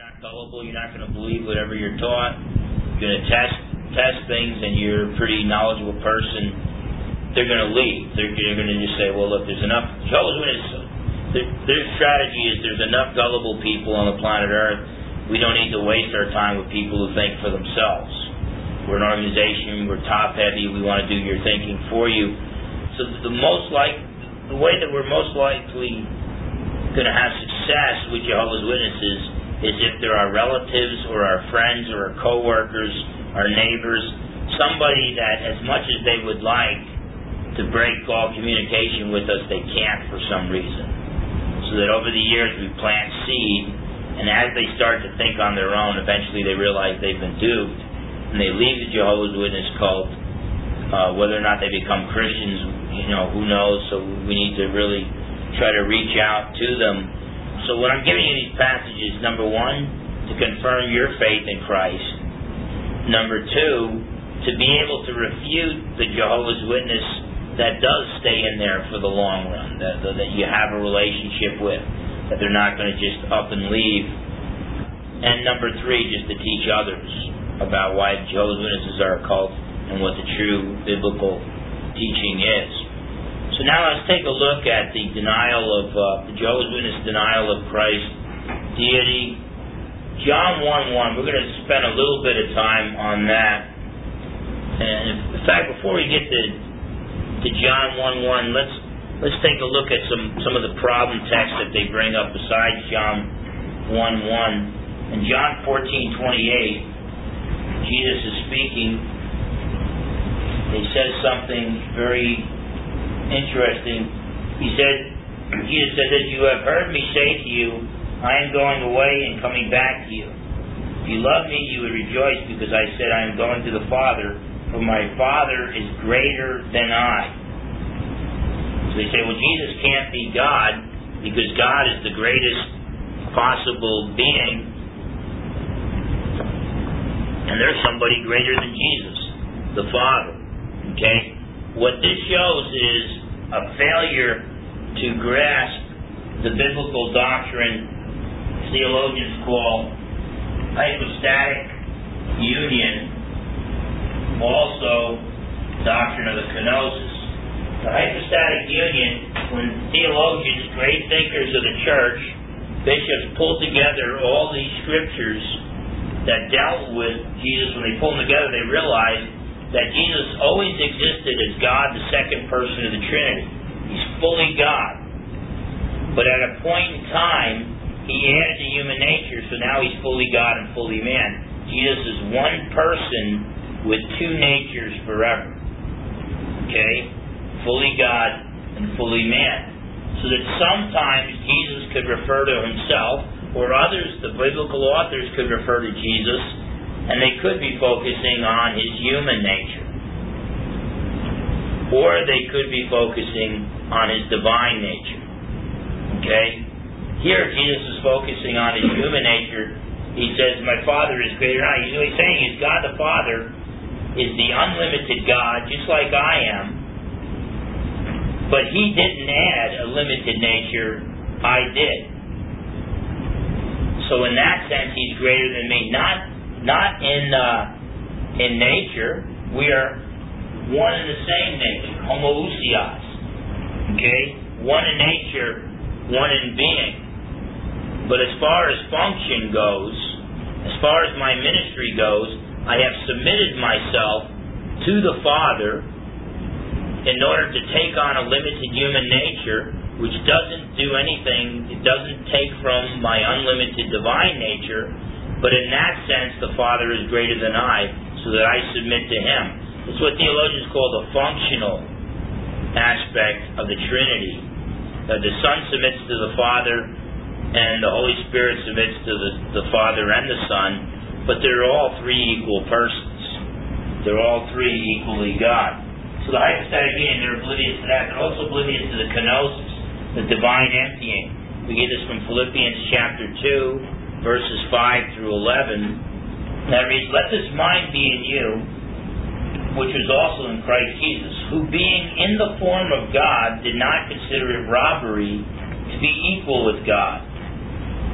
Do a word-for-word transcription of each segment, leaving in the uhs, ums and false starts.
not gullible. You're not going to believe whatever you're taught. You're going to test test things, and you're a pretty knowledgeable person. They're going to leave. They're, they're going to just say, well, look, there's enough. Jehovah's Witnesses, their, their strategy is there's enough gullible people on the planet Earth. We don't need to waste our time with people who think for themselves. We're an organization. We're top-heavy. We want to do your thinking for you. So the most like, the way that we're most likely going to have success with Jehovah's Witnesses is if there are relatives or our friends or our co-workers, our neighbors, somebody that as much as they would like to break all communication with us, they can't for some reason. So that over the years we plant seed, and as they start to think on their own, eventually they realize they've been duped, and they leave the Jehovah's Witness cult. Uh, whether or not they become Christians, you know, who knows? So we need to really try to reach out to them. So when I'm giving you these passages, number one, to confirm your faith in Christ. Number two, to be able to refute the Jehovah's Witness that does stay in there for the long run, that, that you have a relationship with, that they're not going to just up and leave. And number three, just to teach others about why Jehovah's Witnesses are a cult and what the true biblical teaching is. So now let's take a look at the denial of uh, the Jehovah's Witness denial of Christ's deity. John one one, we're going to spend a little bit of time on that. And in fact, before we get to to John one one, let's let's take a look at some, some of the problem texts that they bring up besides John one one. In John fourteen twenty-eight, Jesus is speaking. He says something very interesting. He said, Jesus said that you have heard me say to you, I am going away and coming back to you. If you love me, you would rejoice because I said I am going to the Father, for my Father is greater than I. So they say, well, Jesus can't be God because God is the greatest possible being, and there's somebody greater than Jesus, the Father. Okay? What this shows is a failure to grasp the biblical doctrine theologians call hypostatic union, also doctrine of the kenosis. The hypostatic union, when theologians, great thinkers of the church, bishops pulled together all these scriptures that dealt with Jesus, when they pulled them together, they realized that Jesus always existed as God, the second person of the Trinity. He's fully God. But at a point in time, He added the human nature, so now He's fully God and fully man. Jesus is one person with two natures forever. Okay? Fully God and fully man. So that sometimes Jesus could refer to Himself, or others, the biblical authors, could refer to Jesus, and they could be focusing on His human nature. Or they could be focusing on His divine nature. Okay? Here Jesus is focusing on His human nature. He says, my Father is greater than I. He's really saying is God the Father is the unlimited God, just like I am. But He didn't add a limited nature. I did. So in that sense, He's greater than me. Not Not in uh, in nature. We are one in the same nature, homoousios. Okay? One in nature, one in being. But as far as function goes, as far as my ministry goes, I have submitted myself to the Father in order to take on a limited human nature, which doesn't do anything, it doesn't take from my unlimited divine nature. But in that sense, the Father is greater than I, so that I submit to Him. It's what theologians call the functional aspect of the Trinity. That the Son submits to the Father, and the Holy Spirit submits to the, the Father and the Son, but they're all three equal persons. They're all three equally God. So the hypostatic union, they're oblivious to that. They're also oblivious to the kenosis, the divine emptying. We get this from Philippians chapter two, verses five through eleven, that reads, let this mind be in you, which was also in Christ Jesus, who being in the form of God, did not consider it robbery to be equal with God,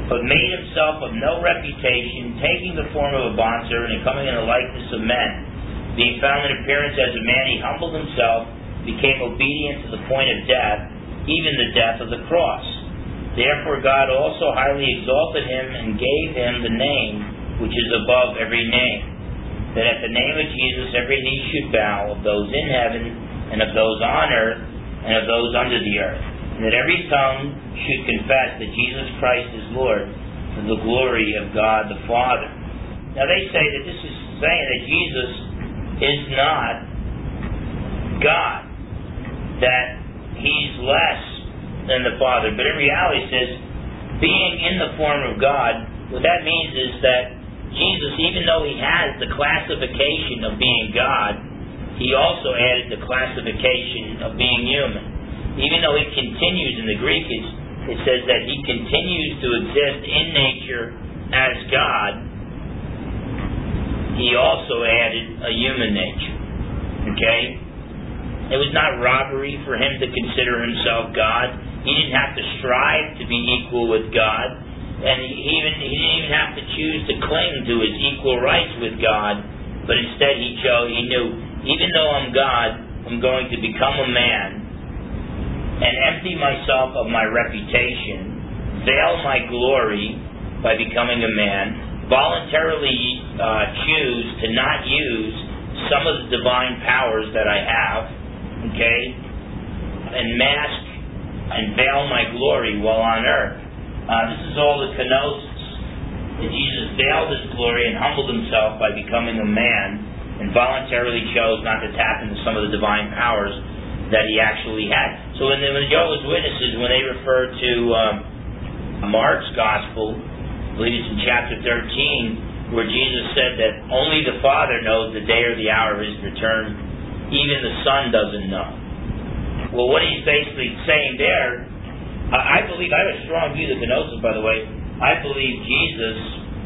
but made himself of no reputation, taking the form of a bondservant and coming in the likeness of men. Being found in appearance as a man, he humbled himself, became obedient to the point of death, even the death of the cross. Therefore God also highly exalted him and gave him the name which is above every name, that at the name of Jesus every knee should bow, of those in heaven, and of those on earth, and of those under the earth, and that every tongue should confess that Jesus Christ is Lord, to the glory of God the Father. Now they say that this is saying that Jesus is not God, that he's less than the Father. But in reality it says, being in the form of God, what that means is that Jesus, even though he has the classification of being God, he also added the classification of being human. Even though he continues, in the Greek it, it says that he continues to exist in nature as God, he also added a human nature. Okay? It was not robbery for him to consider himself God. He didn't have to strive to be equal with God. And he, even, he didn't even have to choose to cling to his equal rights with God. But instead he chose, he knew, even though I'm God, I'm going to become a man and empty myself of my reputation, veil my glory by becoming a man, voluntarily uh, choose to not use some of the divine powers that I have, okay, and mask and veil my glory while on earth. Uh, this is all the kenosis, that Jesus veiled his glory and humbled himself by becoming a man and voluntarily chose not to tap into some of the divine powers that he actually had. So when the, when the Jehovah's Witnesses, when they refer to um, Mark's Gospel, I believe it's in chapter thirteen, where Jesus said that only the Father knows the day or the hour of his return, even the Son doesn't know. Well, what he's basically saying there, I, I believe, I have a strong view of the kenosis, by the way. I believe Jesus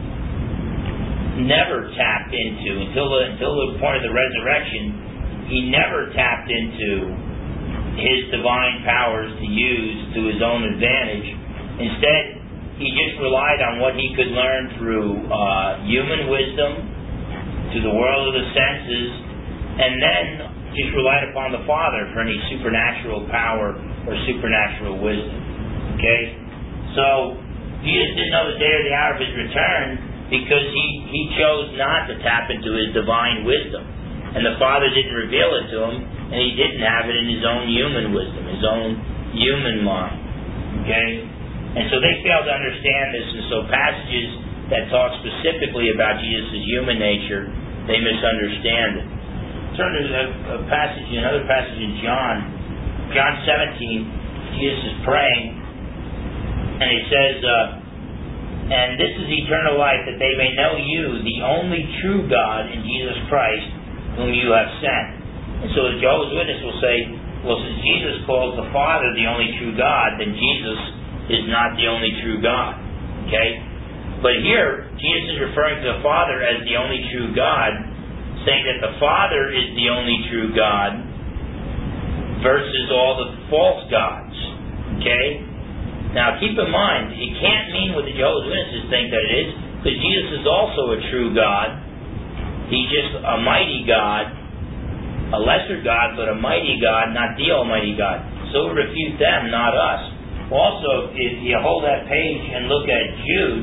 never tapped into, until the, until the point of the resurrection, he never tapped into his divine powers to use to his own advantage. Instead, he just relied on what he could learn through uh, human wisdom, to the world of the senses, and then just relied upon the Father for any supernatural power or supernatural wisdom. Okay? So, Jesus didn't know the day or the hour of his return because he, he chose not to tap into his divine wisdom. And the Father didn't reveal it to him, and he didn't have it in his own human wisdom, his own human mind. Okay? And so they fail to understand this, and so passages that talk specifically about Jesus' human nature, they misunderstand it. Turn to a, a passage, another passage in John, John seventeen, Jesus is praying, and he says, uh, and this is eternal life, that they may know you, the only true God, in Jesus Christ, whom you have sent. And so the Jehovah's Witness will say, well, since Jesus calls the Father the only true God, then Jesus is not the only true God. Okay? But here, Jesus is referring to the Father as the only true God, saying that the Father is the only true God versus all the false gods. Okay? Now, keep in mind, it can't mean what the Jehovah's Witnesses think that it is, because Jesus is also a true God. He's just a mighty God, a lesser God, but a mighty God, not the Almighty God. So refute them, not us. Also, if you hold that page and look at Jude,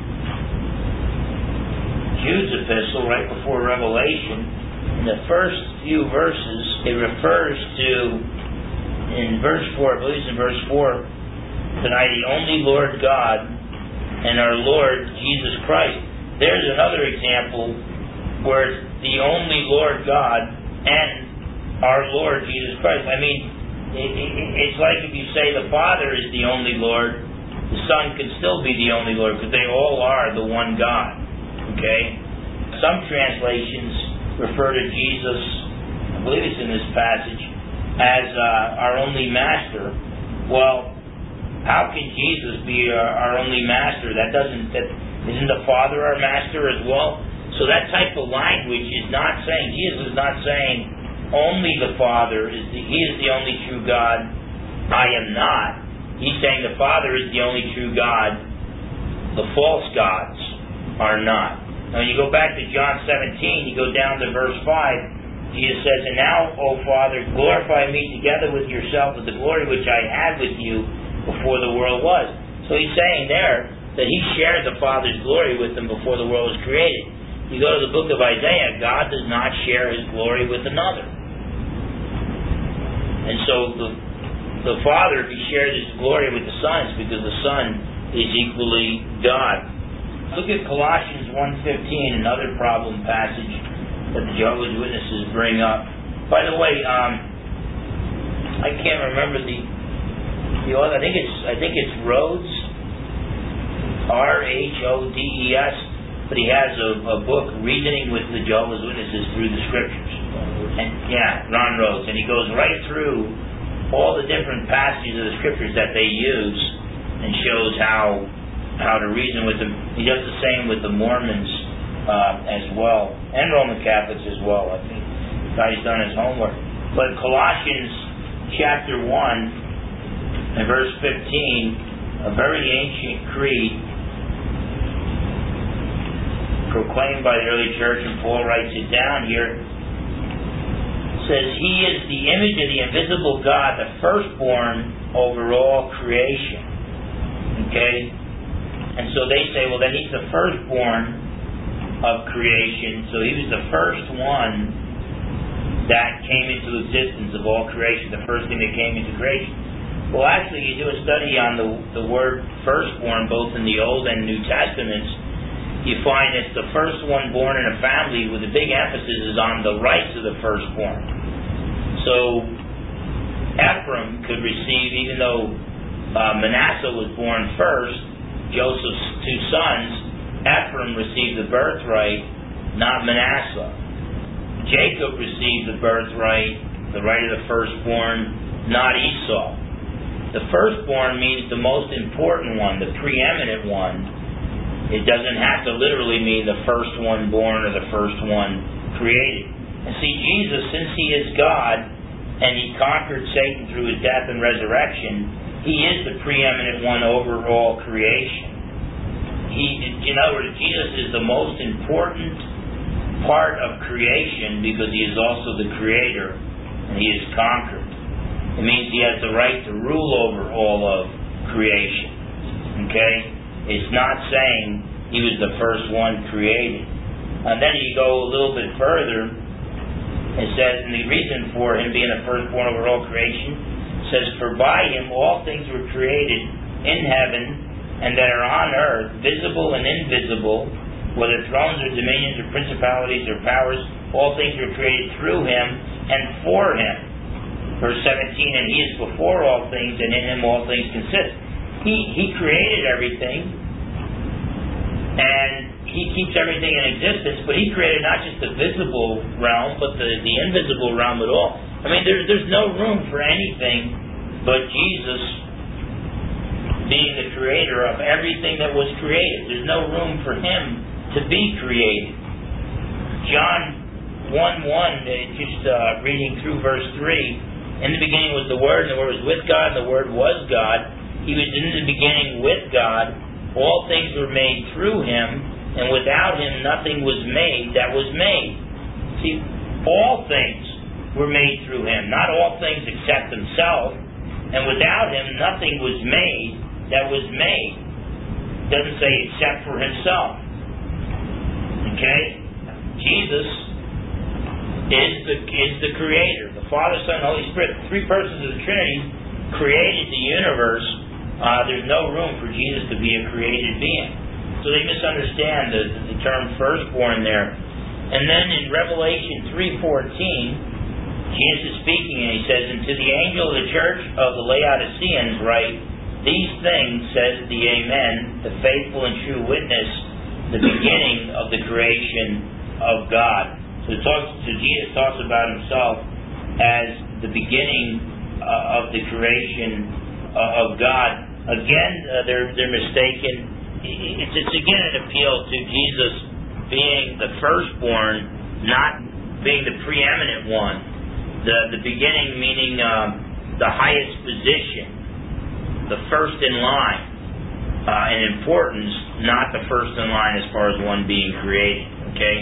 Jude's epistle, right before Revelation, in the first few verses, it refers to, in verse four, I believe it's in verse four, tonight, the only Lord God and our Lord Jesus Christ. There's another example where it's the only Lord God and our Lord Jesus Christ. I mean, it, it, it's like if you say the Father is the only Lord, the Son can still be the only Lord, because they all are the one God. Okay? Some translations refer to Jesus, I believe it's in this passage, as uh, our only Master. Well, how can Jesus be our, our only Master? That doesn't, that, isn't the Father our Master as well? So that type of language is not saying, Jesus is not saying only the Father, is the, He is the only true God, I am not. He's saying the Father is the only true God, The false gods are not. Now, you go back to John seventeen, you go down to verse five, Jesus says, "And now, O Father, glorify me together with yourself with the glory which I had with you before the world was." So he's saying there that he shared the Father's glory with them before the world was created. You go to the book of Isaiah, God does not share his glory with another. And so the, the Father, if he shared his glory with the Son, it's because the Son is equally God. Look at Colossians one fifteen, another problem passage that the Jehovah's Witnesses bring up. By the way, um, I can't remember the the author. I think it's I think it's Rhodes, R H O D E S, but he has a, a book, Reasoning with the Jehovah's Witnesses Through the Scriptures. And yeah, Ron Rhodes, and he goes right through all the different passages of the Scriptures that they use and shows how how to reason with them. He does the same with the Mormons uh, as well, and Roman Catholics as well. I think he's done his homework. But Colossians chapter one and verse fifteen, a very ancient creed proclaimed by the early church, and Paul writes it down here, says, "He is the image of the invisible God, the firstborn over all creation." Okay? And so they say, well, then he's the firstborn of creation, so he was the first one that came into existence of all creation, the first thing that came into creation. Well, actually, you do a study on the, the word firstborn, both in the Old and New Testaments, you find it's the first one born in a family with a big emphasis is on the rights of the firstborn. So Ephraim could receive, even though uh, Manasseh was born first, Joseph's two sons, Ephraim received the birthright, not Manasseh. Jacob received the birthright, the right of the firstborn, not Esau. The firstborn means the most important one, the preeminent one. It doesn't have to literally mean the first one born or the first one created. And see, Jesus, since he is God, and he conquered Satan through his death and resurrection, he is the preeminent one over all creation. He, in other words, Jesus is the most important part of creation because he is also the creator and he is conquered. It means he has the right to rule over all of creation. Okay? It's not saying he was the first one created. And then you go a little bit further, it says, and the reason for him being the firstborn over all creation, says, "For by him all things were created in heaven and that are on earth, visible and invisible, whether thrones or dominions or principalities or powers, all things were created through him and for him." Verse seventeen, "And he is before all things, and in him all things consist." He, he created everything, and he keeps everything in existence, but he created not just the visible realm, but the, the invisible realm at all. I mean, there, there's no room for anything but Jesus being the creator of everything that was created. There's no room for him to be created. John one one, just uh, reading through verse three, "In the beginning was the Word, and the Word was with God, and the Word was God. He was in the beginning with God. All things were made through him, and without him nothing was made that was made." See, all things were made through him, not all things except himself, and without him nothing was made that was made. It doesn't say except for himself. Okay? Jesus is the is the creator. The Father, Son, and Holy Spirit, the three persons of the Trinity, created the universe. Uh, there's no room for Jesus to be a created being. So they misunderstand the, the term firstborn there. And then in Revelation three fourteen, Jesus is speaking and he says, "And to the angel of the church of the Laodiceans write, these things says the Amen, the faithful and true witness, the beginning of the creation of God." So, it talks, so Jesus talks about himself as the beginning uh, of the creation uh, of God. Again, uh, they're they're mistaken. It's, it's again an appeal to Jesus being the firstborn, not being the preeminent one. The the beginning meaning um, the highest position, the first in line. uh, in importance, not the first in line as far as one being created. Okay?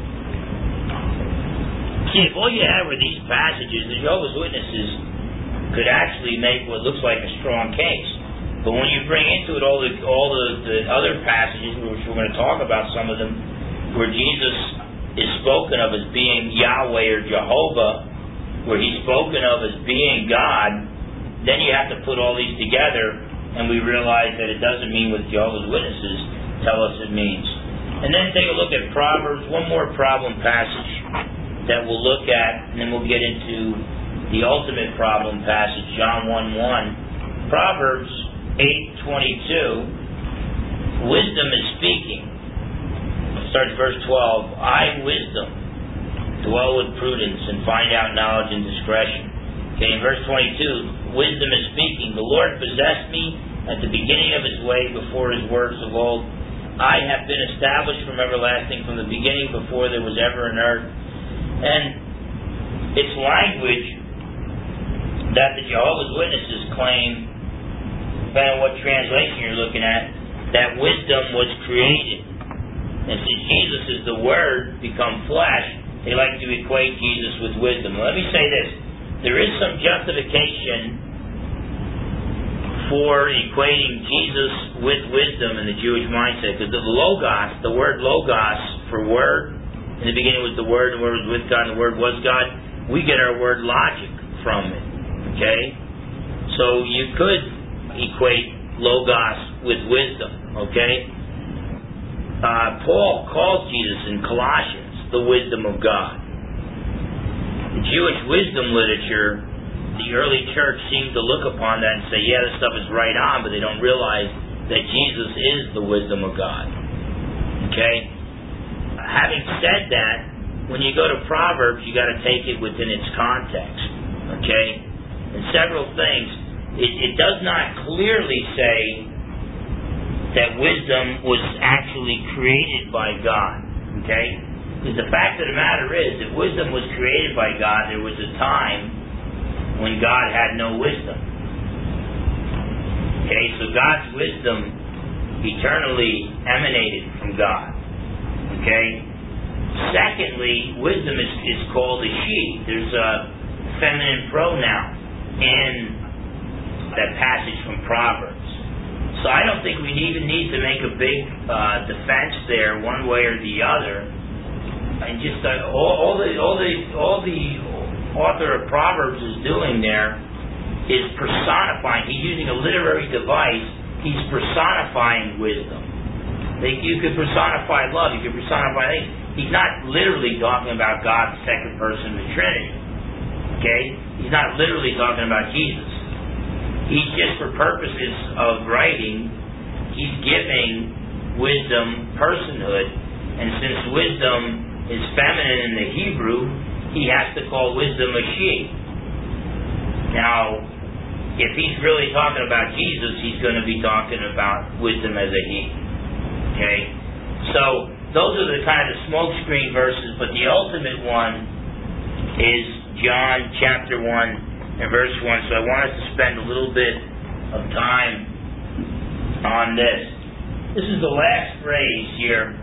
See, if all you had were these passages, the Jehovah's Witnesses could actually make what looks like a strong case. But when you bring into it all the all the, the other passages, which we're going to talk about some of them, where Jesus is spoken of as being Yahweh or Jehovah, where he's spoken of as being God, then you have to put all these together, and we realize that it doesn't mean what Jehovah's Witnesses tell us it means. And then take a look at Proverbs, one more problem passage that we'll look at, and then we'll get into the ultimate problem passage, John one one. Proverbs eight twenty-two, wisdom is speaking. Starts verse twelve, I, wisdom, dwell with prudence and find out knowledge and discretion. Okay, in verse twenty-two, wisdom is speaking. The Lord possessed me at the beginning of his way before his works of old. I have been established from everlasting, from the beginning before there was ever an earth. And it's language that the Jehovah's Witnesses claim, depending on what translation you're looking at, that wisdom was created. And since Jesus is the Word become flesh, they like to equate Jesus with wisdom. Let me say this. There is some justification for equating Jesus with wisdom in the Jewish mindset, because the logos, the word logos for word, in the beginning was the Word, and the Word was with God, and the Word was God. We get our word logic from it. Okay? So you could equate logos with wisdom. Okay? Uh, Paul calls Jesus in Colossians the wisdom of God. The Jewish wisdom literature, the early church seemed to look upon that and say, yeah, this stuff is right on, but they don't realize that Jesus is the wisdom of God. Okay? Having said that, when you go to Proverbs, you got to take it within its context. Okay? And several things. It, it does not clearly say that wisdom was actually created by God. Okay? Because the fact of the matter is, if wisdom was created by God, there was a time when God had no wisdom. Okay? So God's wisdom eternally emanated from God. Okay? Secondly, wisdom is, is called a she. There's a feminine pronoun in that passage from Proverbs. So I don't think we even need to make a big uh, defense there, one way or the other. And just uh, all, all the all the all the author of Proverbs is doing there is personifying. He's using a literary device. He's personifying wisdom. Like you could personify love. You could personify things. He's not literally talking about God, the second person of the Trinity. Okay? He's not literally talking about Jesus. He's just, for purposes of writing, he's giving wisdom personhood. And since wisdom is feminine in the Hebrew, he has to call wisdom a she. Now, if he's really talking about Jesus, he's going to be talking about wisdom as a he. Okay? So, those are the kind of smoke screen verses, but the ultimate one is John chapter one and verse one. So I want us to spend a little bit of time on this. This is the last phrase here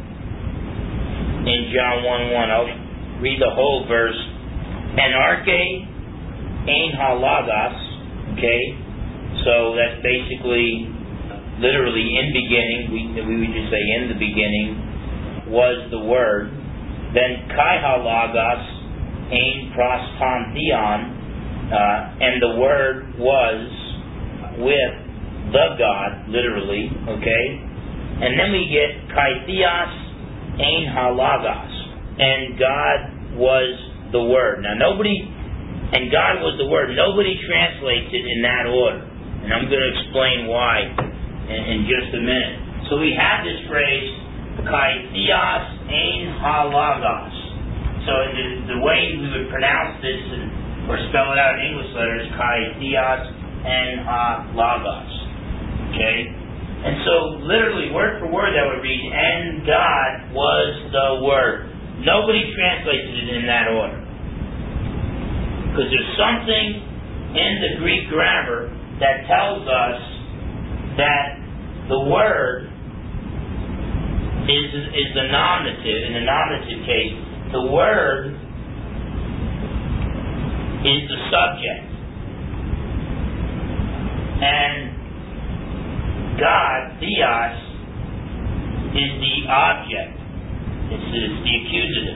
in John one one. I'll read the whole verse. Anarche ein halagos. Okay? So that's basically, literally, in beginning. We, we would just say in the beginning was the Word. Then kai halagos ein prostantheon, uh, and the Word was with the God, literally, okay? And then we get kai theos ein halagos, and God was the Word. Now nobody, and God was the Word, nobody translates it in that order. And I'm going to explain why in, in just a minute. So we have this phrase, kai theos ein halagos. So the, the way we would pronounce this and, or spell it out in English letters, kai theos ein halagos. Okay? And so literally, word for word, that would read, and God was the Word. Nobody translates it in that order. Because there's something in the Greek grammar that tells us that the word is is the nominative. In the nominative case, the word is the subject, and God, Theos, is the object. It's, it's the accusative.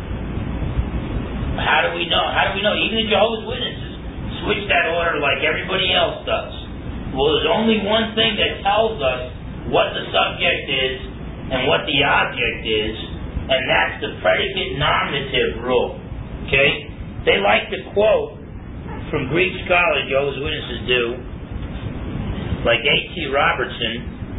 How do we know? How do we know? Even the Jehovah's Witnesses switch that order like everybody else does. Well, there's only one thing that tells us what the subject is and what the object is, and that's the predicate nominative rule. Okay? They like to quote from Greek scholars, Jehovah's Witnesses do, like A T Robertson,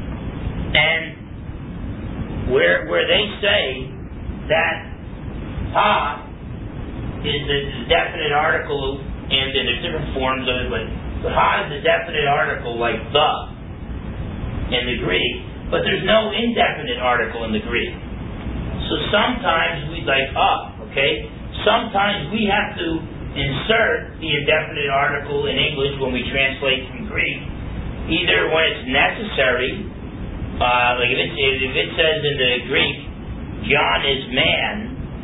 and where where they say that ha is the definite article, and then there's different forms of it, but, but ha is the definite article like the in the Greek, but there's no indefinite article in the Greek. So sometimes we like ah, okay? Sometimes we have to insert the indefinite article in English when we translate from Greek, either when it's necessary, uh, like if it, if it says in the Greek, John is man,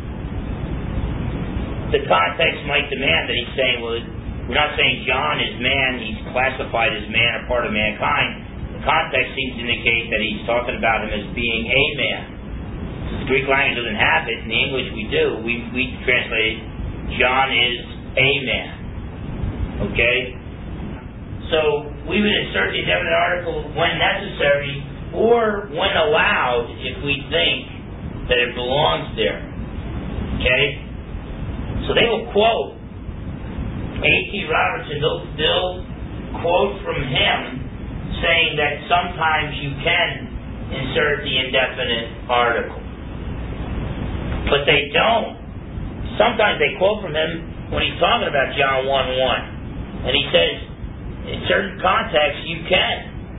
the context might demand that he's saying, well, we're not saying John is man, he's classified as man or part of mankind. The context seems to indicate that he's talking about him as being a man. The Greek language doesn't have it. In the English we do. We, we translate John is a man. Okay? So we would insert the indefinite article when necessary or when allowed if we think that it belongs there. Okay? So they will quote A T Robertson. They'll, they'll quote from him saying that sometimes you can insert the indefinite article. But they don't. Sometimes they quote from him when he's talking about John one one. And he says, in certain contexts, you can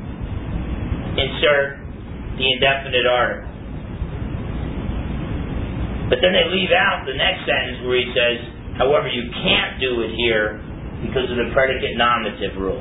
insert the indefinite article. But then they leave out the next sentence where he says, however, you can't do it here because of the predicate nominative rule.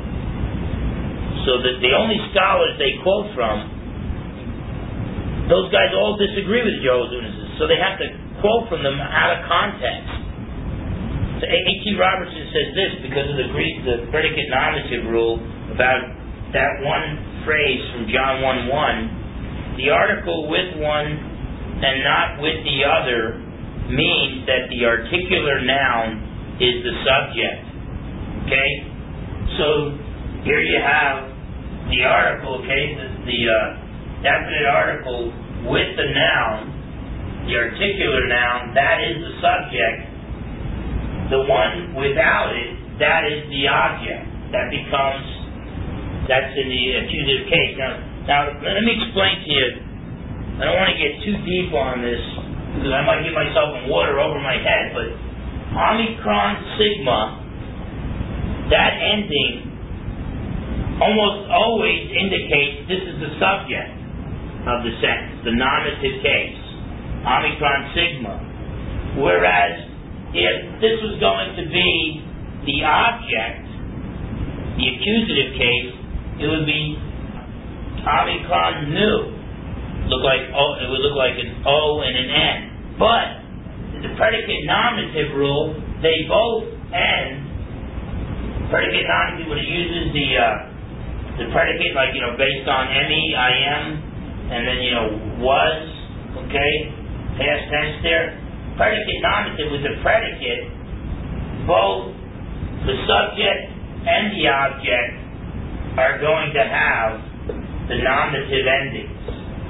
So that the only scholars they quote from, those guys all disagree with the Jehovah's Witnesses. So they have to quote from them out of context. So A T Robertson says this because of the Greek, the predicate nominative rule about that one phrase from John one one. The article with one and not with the other means that the articular noun is the subject. Okay? So here you have the article, okay, the, the uh, definite article with the noun, the articular noun, that is the subject. The one without it, that is the object. That becomes, that's in the accusative case. Now, now let me explain to you. I don't want to get too deep on this because I might get myself in water over my head, but Omicron Sigma, that ending almost always indicates this is the subject of the sentence, the nominative case. Omicron Sigma. Whereas if this was going to be the object, the accusative case, it would be Omicron Nu. Look like oh, it would look like an O and an N. But the predicate nominative rule, they both end. Predicate nominative when it uses the uh, the predicate, like you know, based on M E I M, and then you know was, okay. Past tense there. Predicate nominative with the predicate, both the subject and the object are going to have the nominative endings,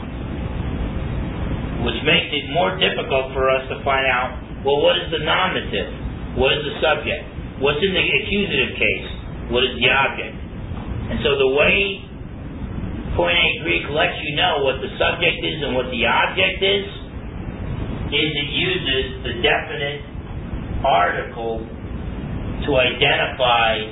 which makes it more difficult for us to find out, well, what is the nominative? What is the subject? What's in the accusative case? What is the object? And so the way Koine Greek lets you know what the subject is and what the object is, is it uses the definite article to identify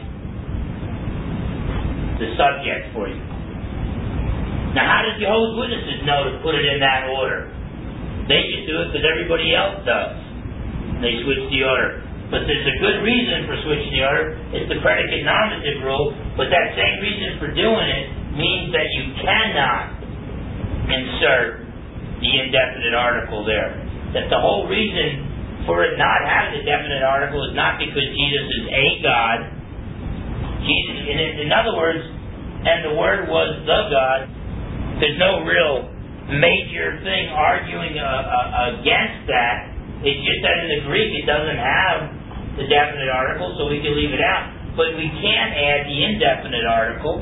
the subject for you. Now, how does Jehovah's Witnesses know to put it in that order? They just do it because everybody else does. They switch the order. But there's a good reason for switching the order. It's the predicate nominative rule, but that same reason for doing it means that you cannot insert the indefinite article there. That the whole reason for it not having the definite article is not because Jesus is a God. Jesus, in, in other words, and the Word was the God. There's no real major thing arguing uh, uh, against that. It's just that in the Greek it doesn't have the definite article, so we can leave it out. But we can add the indefinite article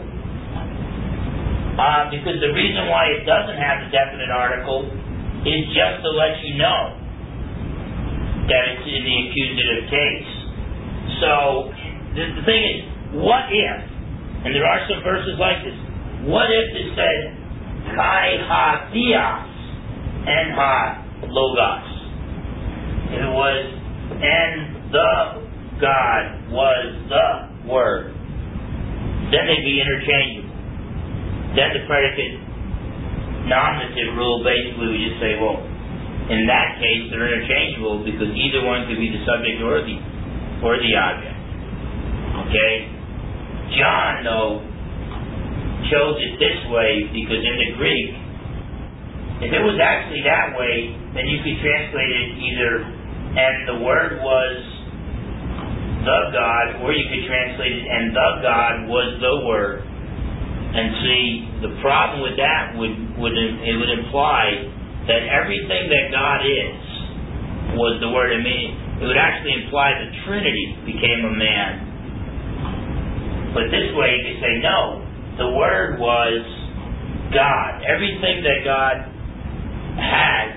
uh, because the reason why it doesn't have the definite article is just to let you know that it's in the accusative case. So the, the thing is, what if, and there are some verses like this, what if it said, Kai ha theos en ha logos? If it was, and the God was the Word, then they'd be interchangeable. Then the predicate nominative rule basically would just say, well, in that case they're interchangeable because either one could be the subject or the or the object. Okay? John, though, chose it this way because in the Greek, if it was actually that way, then you could translate it either, and the Word was the God, or you could translate it, and the God was the Word. And see, the problem with that would, would it would imply that everything that God is was the Word. I mean, it would actually imply the Trinity became a man. But this way you could say, no, the Word was God. Everything that God has,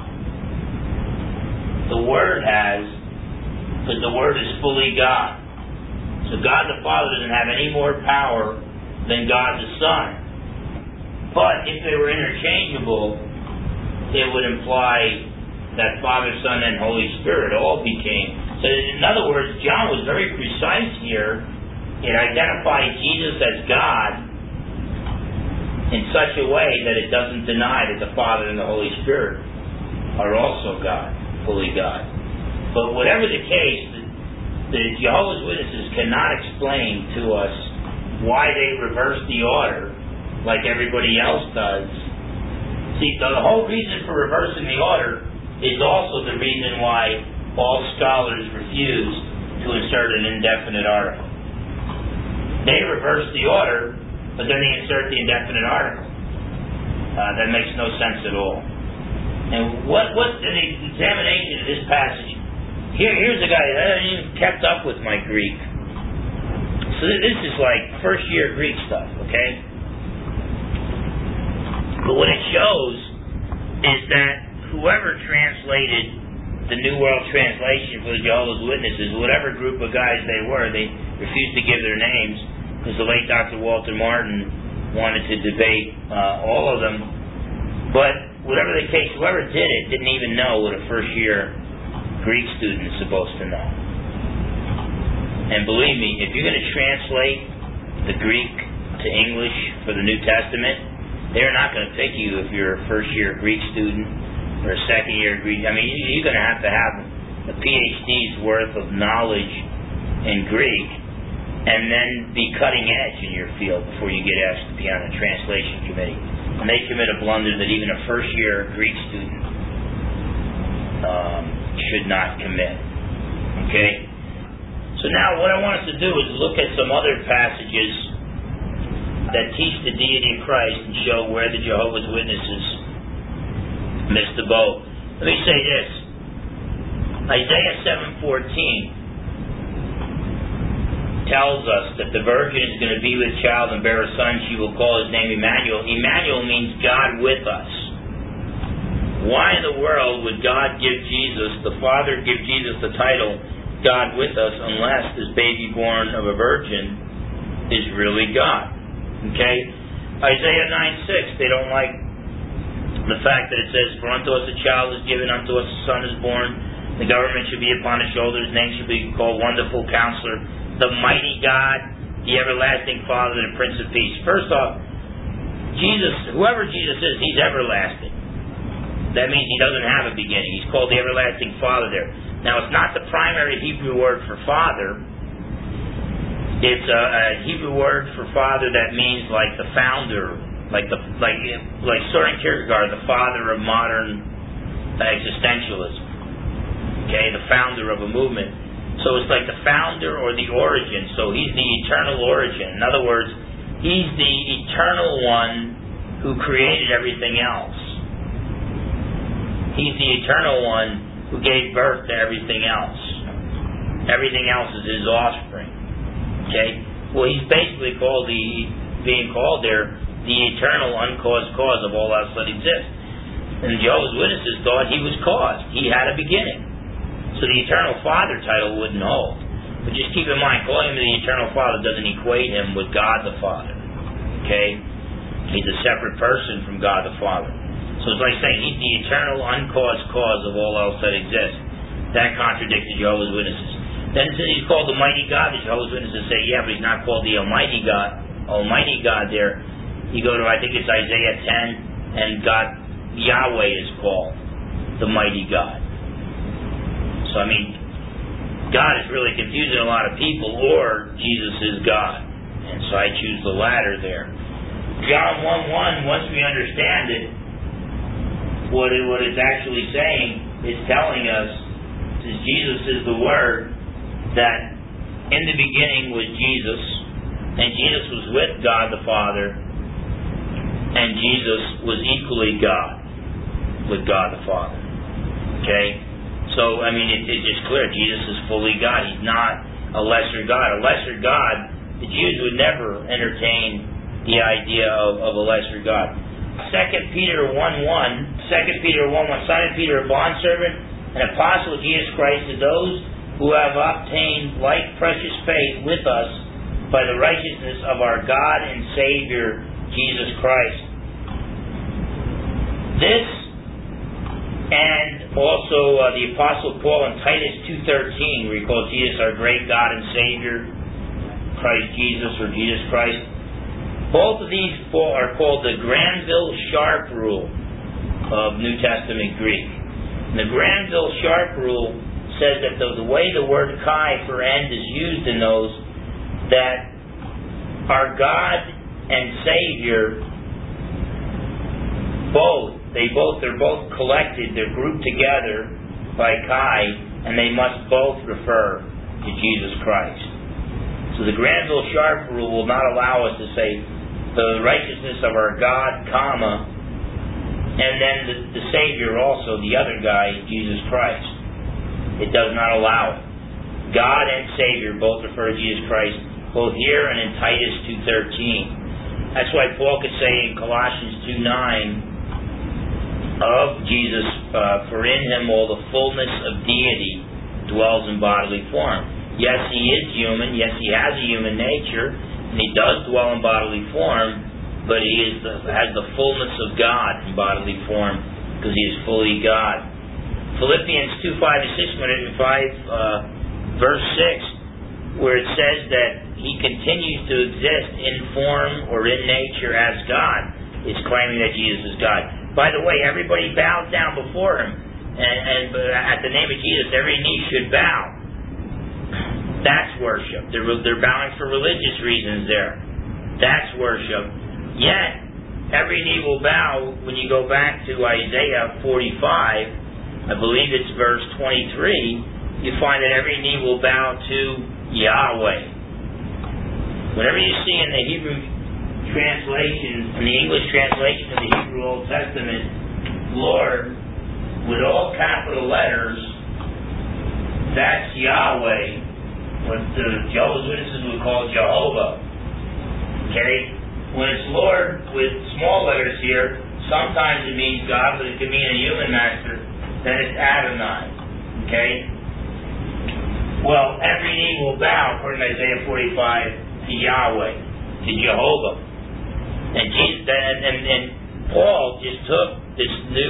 the Word has, because the Word is fully God. So God the Father doesn't have any more power than God the Son. But if they were interchangeable, it would imply that Father, Son, and Holy Spirit all became. So in other words, John was very precise here. It identified Jesus as God in such a way that it doesn't deny that the Father and the Holy Spirit are also God, fully God. But whatever the case, the Jehovah's Witnesses cannot explain to us why they reverse the order like everybody else does. See, the whole reason for reversing the order is also the reason why all scholars refuse to insert an indefinite article. They reverse the order, but then they insert the indefinite article. Uh, that makes no sense at all. And what what in the examination of this passage, here here's a guy that hasn't even kept up with my Greek. So this is like first year Greek stuff, okay? But what it shows is that whoever translated the New World Translation for the Jehovah's Witnesses, whatever group of guys they were, they refused to give their names because the late Doctor Walter Martin wanted to debate uh, all of them. But whatever the case, whoever did it didn't even know what a first year Greek student is supposed to know. And believe me, if you're going to translate the Greek to English for the New Testament, they're not going to pick you if you're a first-year Greek student or a second-year Greek. I mean, you're going to have to have a P H D's worth of knowledge in Greek and then be cutting edge in your field before you get asked to be on the translation committee. And they commit a blunder that even a first-year Greek student um, should not commit. Okay? So now what I want us to do is look at some other passages that teach the deity of Christ and show where the Jehovah's Witnesses missed the boat. Let me say this. Isaiah seven fourteen tells us that the virgin is going to be with child and bear a son. She will call his name Emmanuel. Emmanuel means God with us. Why in the world would God give Jesus, the Father give Jesus the title God with us, unless this baby born of a virgin is really God? Okay? Isaiah nine six, they don't like the fact that it says, for unto us a child is given, unto us a son is born, the government should be upon his shoulders, his name should be called Wonderful Counselor, the Mighty God, the Everlasting Father, and Prince of Peace. First off, Jesus, whoever Jesus is, he's everlasting. That means he doesn't have a beginning. He's called the Everlasting Father there. Now, it's not the primary Hebrew word for father. It's a, a Hebrew word for father that means like the founder, like the like like Soren Kierkegaard, the father of modern existentialism. Okay, the founder of a movement. So it's like the founder or the origin. So he's the eternal origin. In other words, he's the eternal one who created everything else. He's the eternal one who gave birth to everything else. Everything else is his offspring. Okay? Well, he's basically called the, being called there, the eternal uncaused cause of all else that exists. And Jehovah's Witnesses thought he was caused. He had a beginning. So the eternal father title wouldn't hold. But just keep in mind, calling him the eternal father doesn't equate him with God the Father. Okay? He's a separate person from God the Father. So it's like saying he's the eternal uncaused cause of all else that exists. That contradicts the Jehovah's Witnesses. Then since he's called the mighty God, the Jehovah's Witnesses say, yeah, but he's not called the Almighty God. Almighty God there. You go to, I think it's Isaiah ten, and God, Yahweh is called the mighty God. So, I mean, God is really confusing a lot of people, or Jesus is God. And so I choose the latter there. John one one, once we understand it, what, it, what it's actually saying is telling us, since Jesus is the Word, that in the beginning was Jesus, and Jesus was with God the Father, and Jesus was equally God with God the Father. Okay? So, I mean, it, it's just clear, Jesus is fully God. He's not a lesser God. A lesser God, the Jews would never entertain the idea of, of a lesser God. Second Peter one one, Second Peter one one, Simon Peter, a bondservant, an apostle of Jesus Christ, to those who have obtained like precious faith with us by the righteousness of our God and Savior, Jesus Christ. This, and also uh, the Apostle Paul in Titus two thirteen, where he calls Jesus our great God and Savior, Christ Jesus, or Jesus Christ. Both of these are called the Granville-Sharp rule of New Testament Greek. And the Granville-Sharp rule says that the, the way the word chi for end is used in those, that our God and Savior, both, they both, they're both collected, they're grouped together by chi, and they must both refer to Jesus Christ. So the Granville-Sharp rule will not allow us to say the righteousness of our God, comma, and then the, the Savior also, the other guy, Jesus Christ. It does not allow it. God and Savior both refer to Jesus Christ, both here and in Titus two thirteen. That's why Paul could say in Colossians two nine of Jesus, uh, for in him all the fullness of deity dwells in bodily form. Yes, he is human. Yes, he has a human nature, and he does dwell in bodily form, but he is the, has the fullness of God in bodily form because he is fully God. Philippians two five and six, five, uh, verse six, where it says that he continues to exist in form or in nature as God, is claiming that Jesus is God. By the way, everybody bows down before him, and, and at the name of Jesus, every knee should bow. That's worship. They're, they're bowing for religious reasons there. That's worship. Yet, every knee will bow when you go back to Isaiah forty-five, I believe it's verse twenty-three, you find that every knee will bow to Yahweh. Whenever you see in the Hebrew translation, in the English translation of the Hebrew Old Testament, Lord, with all capital letters, that's Yahweh, what the Jehovah's Witnesses would call Jehovah. Okay? When it's Lord with small letters here, sometimes it means God, but it could mean a human master. Then it's Adonai. Okay? Well, every knee will bow, according to Isaiah forty-five, to Yahweh, to Jehovah. And Jesus, and, and, and Paul just took this new,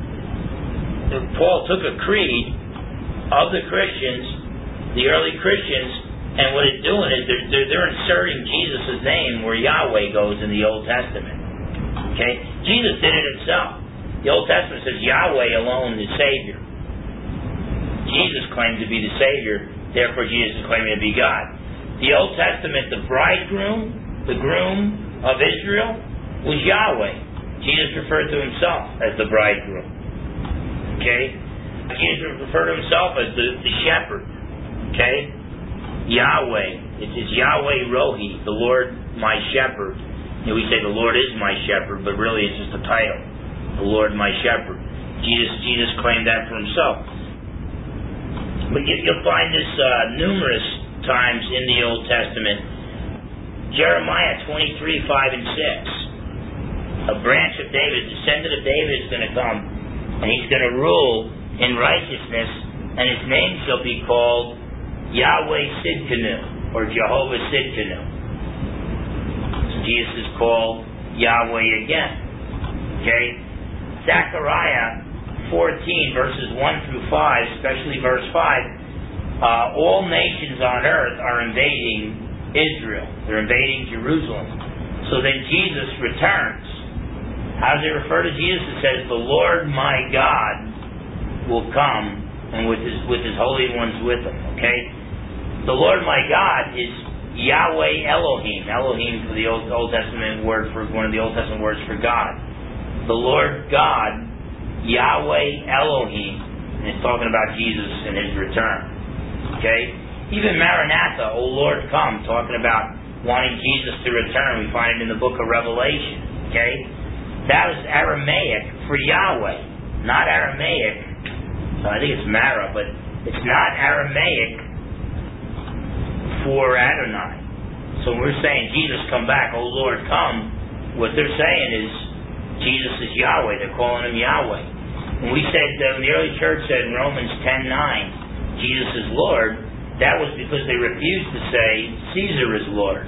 Paul took a creed of the Christians, the early Christians, and what it's doing is they're, they're, they're inserting Jesus' name where Yahweh goes in the Old Testament. Okay? Jesus did it himself. The Old Testament says Yahweh alone is Savior. Jesus claimed to be the Savior, therefore Jesus is claiming to be God. The Old Testament, the bridegroom, the groom of Israel, was Yahweh. Jesus referred to himself as the bridegroom. Okay? Jesus referred to himself as the, the shepherd. Okay? Yahweh. It's, it's Yahweh Rohi, the Lord my shepherd. You know, we say the Lord is my shepherd, but really it's just a title. The Lord my shepherd. Jesus Jesus claimed that for himself. But you, you'll find this uh, numerous times in the Old Testament. Jeremiah twenty-three, five and six. A branch of David, a descendant of David is going to come, and he's going to rule in righteousness, and his name shall be called Yahweh Sidkenu, or Jehovah Sidkenu. So Jesus is called Yahweh again. Okay? Zechariah fourteen, verses one through five, especially verse five, uh, all nations on earth are invading Israel. They're invading Jerusalem. So then Jesus returns. How does it refer to Jesus? It says, the Lord my God will come, and with his with his holy ones with him. Okay? The Lord my God is Yahweh Elohim. Elohim for the Old, Old Testament word for one of the Old Testament words for God. The Lord God, Yahweh Elohim, and it's talking about Jesus and his return. Okay? Even Maranatha, O Lord come, talking about wanting Jesus to return. We find it in the book of Revelation. Okay? That was Aramaic for Yahweh, not Aramaic. So I think it's Mara, but it's not Aramaic for Adonai. So we're saying Jesus come back, O Lord come. What they're saying is Jesus is Yahweh. They're calling him Yahweh. When we said, uh, the early church said in Romans ten nine, Jesus is Lord, that was because they refused to say Caesar is Lord.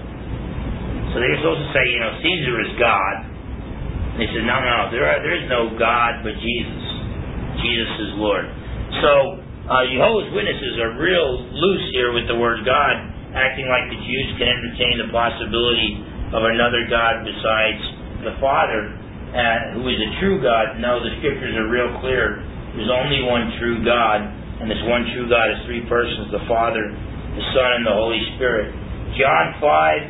So they were supposed to say, you know, Caesar is God. And they said, no, no, there are, there is no God but Jesus. Jesus is Lord. So uh, Jehovah's Witnesses are real loose here with the word God, acting like the Jews can entertain the possibility of another God besides the Father, uh, who is a true God. No, the Scriptures are real clear. There's only one true God, and this one true God is three persons, the Father, the Son, and the Holy Spirit. John five,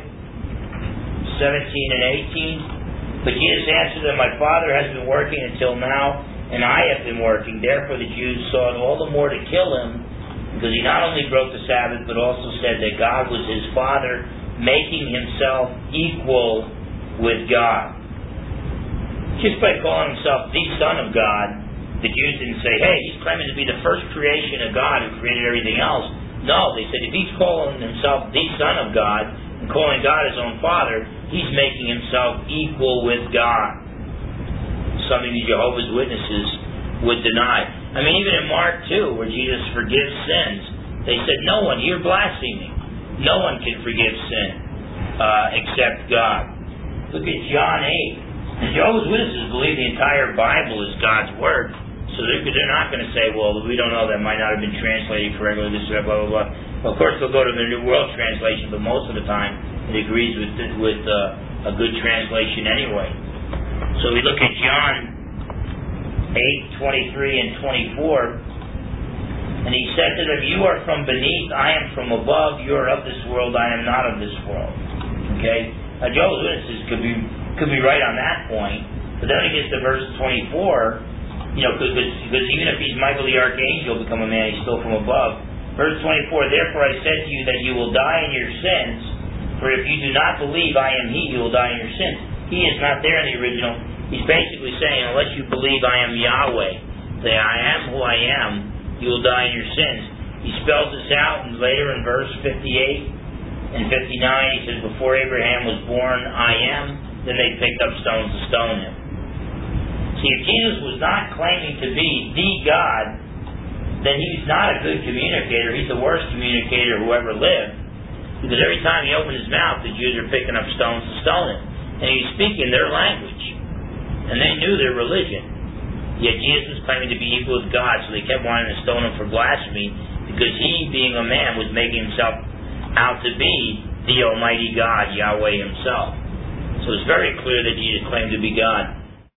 seventeen and eighteen. But Jesus answered them, my Father has been working until now, and I have been working. Therefore the Jews sought all the more to kill him, because he not only broke the Sabbath, but also said that God was his Father, making himself equal with God. Just by calling himself the Son of God, the Jews didn't say, hey, he's claiming to be the first creation of God who created everything else. No, they said if he's calling himself the Son of God and calling God his own Father, he's making himself equal with God. Something the Jehovah's Witnesses would deny. I mean, even in Mark two, where Jesus forgives sins, they said, no one, you're blaspheming. No one can forgive sin uh, except God. Look at John eight. The Jehovah's Witnesses believe the entire Bible is God's Word. So they're, they're not going to say, well, we don't know, that might not have been translated correctly, this, blah, blah, blah. Well, of course, they'll go to the New World Translation, but most of the time it agrees with with uh, a good translation anyway. So we look at John eight, twenty-three and twenty-four, and he said to them, you are from beneath, I am from above, you are of this world, I am not of this world. Okay? Now, Jehovah's Witnesses could be could be right on that point, but then when he gets to verse twenty-four, you know, because even if he's Michael the Archangel become a man, he's still from above. Verse twenty-four, therefore I said to you that you will die in your sins, for if you do not believe I am he, you will die in your sins. He is not there in the original. He's basically saying, unless you believe I am Yahweh, that I am who I am, you will die in your sins. He spells this out, and later in verse fifty-eight and fifty-nine, he says, before Abraham was born, I am. Then they picked up stones to stone him. See, if Jesus was not claiming to be the God, then he's not a good communicator. He's the worst communicator who ever lived. Because every time he opened his mouth, the Jews are picking up stones to stone him. And he's speaking their language. And they knew their religion. Yet Jesus was claiming to be equal with God, so they kept wanting to stone him for blasphemy, because he, being a man, was making himself out to be the Almighty God, Yahweh himself. So it's very clear that Jesus claimed to be God.